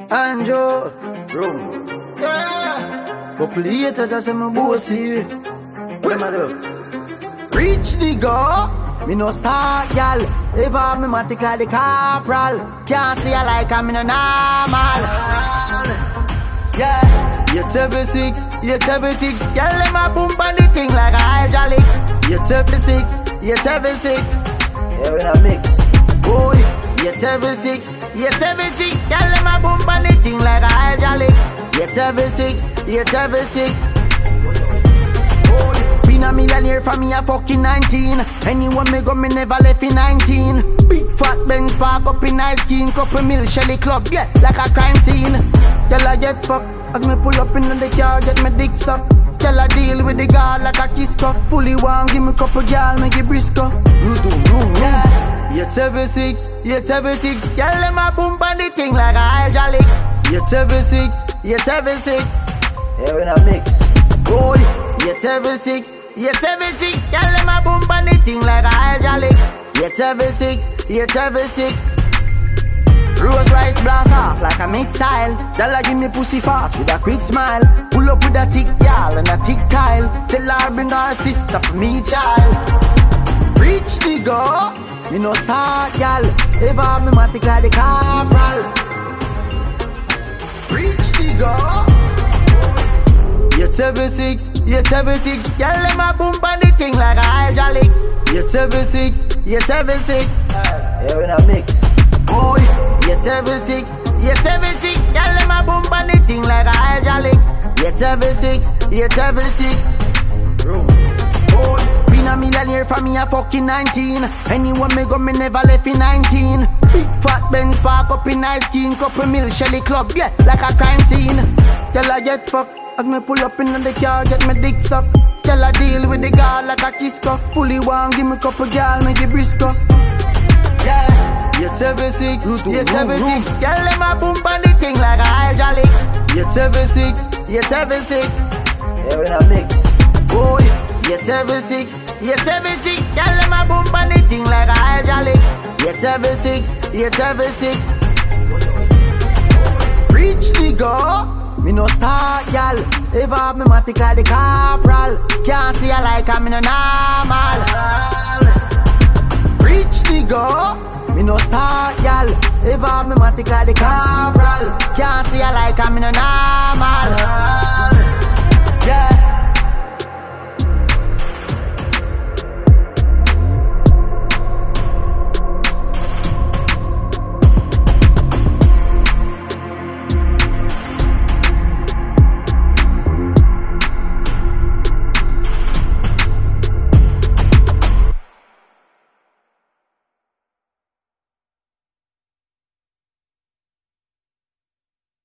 Anjo, bro. Yeah. Couple haters I say me bossy. What am I do? Reach the goal. Me no star, gal. Ever me matic like the corporal. Can't see I like I'm in a normal. Yeah. 876, 876. Gal let my boom on the thing like a hydraulics. 876, 876. Yeah, we a mix. Boy, 876, 876. Gal let my boom on the thing like a hydraulics. 876, 876. Been a millionaire from me a fucking 19. Anyone me go me never left in 19. Big fat Benz park up in ice skin. Couple mil Shelly club, yeah, like a crime scene. Tell I get fucked as me pull up in the car, get my dick sucked. Tell I deal with the guard like a kiss cup. Fully one, give me couple gal, make it briscoe. Yeah, 876, 876. Girl, let my boom on the thing like a hydraulics. 876, 876. Yeah, we in a mix. Boy, 876, 876. Girl, let my boom on the thing like a hydraulics. 876, 876. Rose rice blast off like a missile. Y'all give me pussy fast with a quick smile. Pull up with a thick y'all and a thick tile. Tell her bring her sister for me child. Reach the goal. Me no start y'all. Ever me matic like the corporal. Reach the goal. 876, 876. Y'all let my boom on the thing like a hydraulics. 876, 876. Yeah, we in a mix. Boy, 876, 876. Y'all let my boom on the thing like a hydraulics. 876, 876. Boy, been a millionaire from me a fucking 19. Anyone me go me never left in 19. Big fat Benz park up in ice skin. Couple mil Shelly club, yeah, like a crime scene. Tell I get fucked as me pull up in the car, get my dick sucked. Tell I deal with the guard like a kiss cup. Fully one, give me couple gal, make it briscoe. Yeah, 876, 876. Girl, let my boom on the thing like a hydraulics. 876, 876. Yeah, we in a mix. Boy, 876, 876. Girl, let my boom on the thing like a hydraulics. 876, 876. Reach the goal. Me no start, y'all. Ever me matic like the corporal. Can't see I like I'm in a normal. Reach the goal. Me no start, y'all. Ever me matic like the corporal. Can't see I like I'm in a normal.